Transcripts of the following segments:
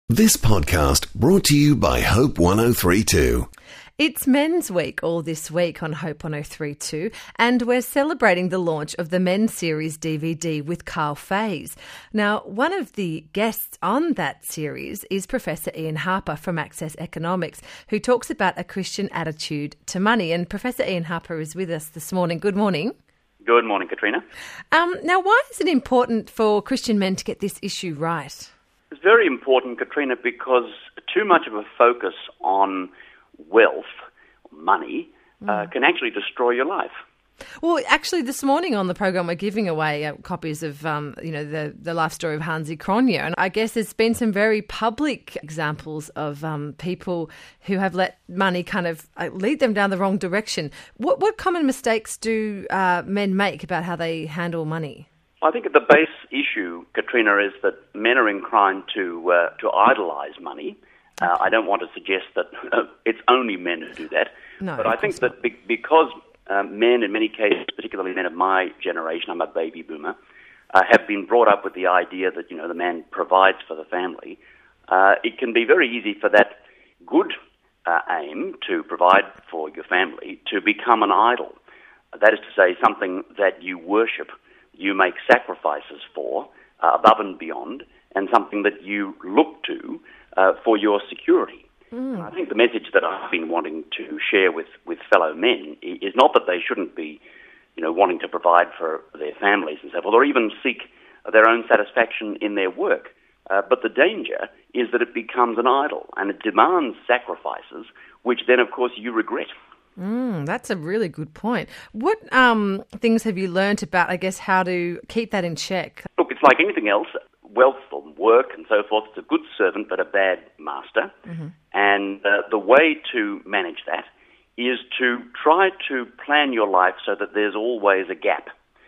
This podcast brought to you by Hope 1032. It's Men's Week all this week on Hope 1032, and we're celebrating the launch of the Men's Series DVD with Carl Faze. Now, one of the guests on that series is Professor Ian Harper from Access Economics, who talks about a Christian attitude to money. And Professor Ian Harper is with us this morning. Good morning. Good morning, Katrina. Now, why is it important for Christian men to get this issue right? It's very important, Katrina, because too much of a focus on wealth, money, can actually destroy your life. Well, actually, this morning on the program, we're giving away copies of, the life story of Hansi Cronje. And I guess there's been some very public examples of people who have let money kind of lead them down the wrong direction. What common mistakes do men make about how they handle money? I think the base issue, Katrina, is that men are inclined to idolise money. I don't want to suggest that it's only men who do that. No, but I think that because men, in many cases, particularly men of my generation, I'm a baby boomer, have been brought up with the idea that, the man provides for the family, it can be very easy for that good aim to provide for your family to become an idol. That is to say, something that you worship, you make sacrifices for, above and beyond, and something that you look to for your security. I think the message that I've been wanting to share with fellow men is not that they shouldn't be, wanting to provide for their families and so forth, or even seek their own satisfaction in their work. But the danger is that it becomes an idol, and it demands sacrifices, which then, of course, you regret. That's a really good point. What things have you learnt about, I guess, how to keep that in check? Look, it's like anything else. Wealth or work and so forth, it's a good servant but a bad master. And the way to manage that is to try to plan your life so that there's always a gap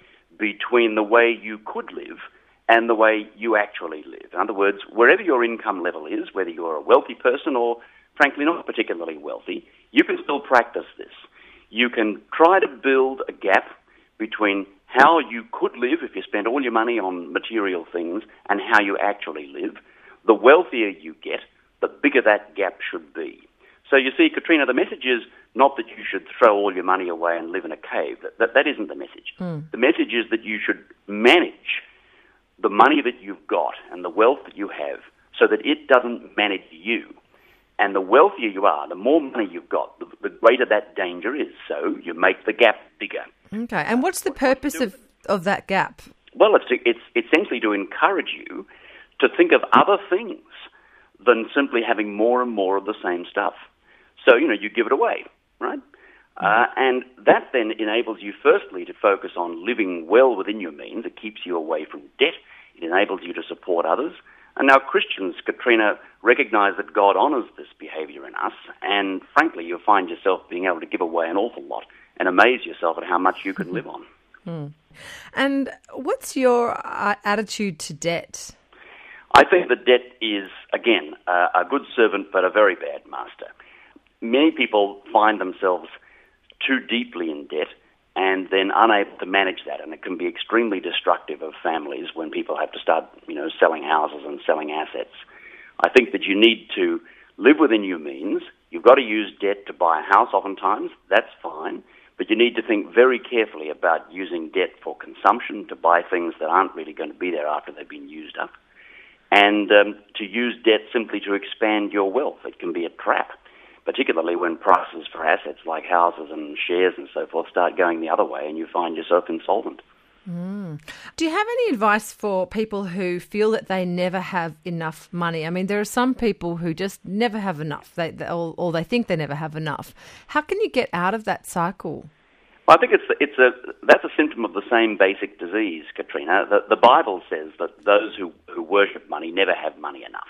between the way you could live and the way you actually live. In other words, wherever your income level is, whether you're a wealthy person or, frankly, not particularly wealthy, you can still practice this. You can try to build a gap between how you could live if you spent all your money on material things and how you actually live. The wealthier you get, the bigger that gap should be. So you see, Katrina, the message is not that you should throw all your money away and live in a cave. That isn't the message. The message is that you should manage the money that you've got and the wealth that you have so that it doesn't manage you. And the wealthier you are, the more money you've got, the greater that danger is. So you make the gap bigger. Okay, and what's the purpose of that gap? Well, it's essentially to encourage you to think of other things than simply having more and more of the same stuff. So, you give it away, right? And that then enables you, firstly, to focus on living well within your means. It keeps you away from debt. It enables you to support others. And now Christians, Katrina, recognize that God honors this behavior in us, and frankly, you'll find yourself being able to give away an awful lot and amaze yourself at how much you can live on. And what's your attitude to debt? I think that debt is, again, a good servant but a very bad master. Many people find themselves too deeply in debt and then unable to manage that, and it can be extremely destructive of families when people have to start, selling houses and selling assets. I think that you need to live within your means. You've got to use debt to buy a house oftentimes. That's fine. But you need to think very carefully about using debt for consumption, to buy things that aren't really going to be there after they've been used up, and to use debt simply to expand your wealth. It can be a trap, particularly when prices for assets like houses and shares and so forth start going the other way and you find yourself insolvent. Do you have any advice for people who feel that they never have enough money? I mean, there are some people who just never have enough, or they think they never have enough. How can you get out of that cycle? Well, I think that's a symptom of the same basic disease, Katrina. The Bible says that those who worship money never have money enough.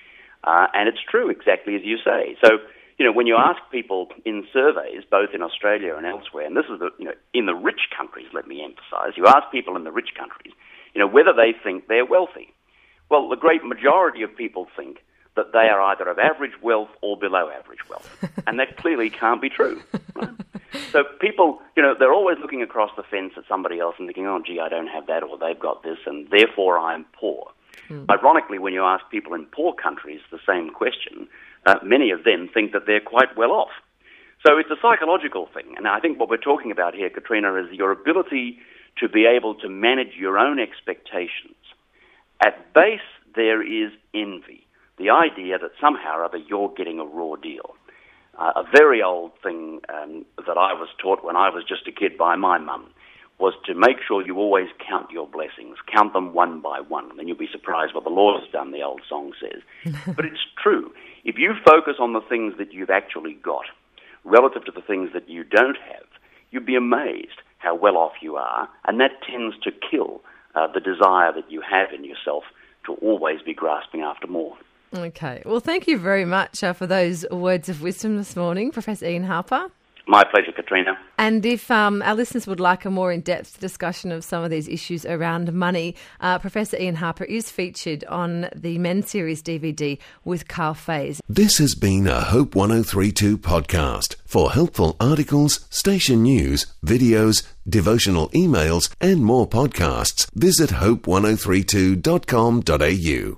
And it's true, exactly as you say. So, when you ask people in surveys, both in Australia and elsewhere, and this is in the rich countries, let me emphasize, you ask people in the rich countries, whether they think they're wealthy. Well, the great majority of people think that they are either of average wealth or below average wealth. And that clearly can't be true. Right? So people, they're always looking across the fence at somebody else and thinking, oh, gee, I don't have that, or they've got this, and therefore I'm poor. Ironically, when you ask people in poor countries the same question, many of them think that they're quite well off. So it's a psychological thing, and I think what we're talking about here, Katrina, is your ability to be able to manage your own expectations. At base, there is envy, the idea that somehow or other you're getting a raw deal. A very old thing that I was taught when I was just a kid by my mum was to make sure you always count your blessings, count them one by one, and then you'll be surprised what the Lord has done, the old song says. But it's true. If you focus on the things that you've actually got, relative to the things that you don't have, you'd be amazed how well off you are, and that tends to kill the desire that you have in yourself to always be grasping after more. Okay. Well, thank you very much for those words of wisdom this morning, Professor Ian Harper. My pleasure, Katrina. And if our listeners would like a more in-depth discussion of some of these issues around money, Professor Ian Harper is featured on the Men Series DVD with Carl Faze. This has been a Hope 1032 podcast. For helpful articles, station news, videos, devotional emails, and more podcasts, visit hope1032.com.au.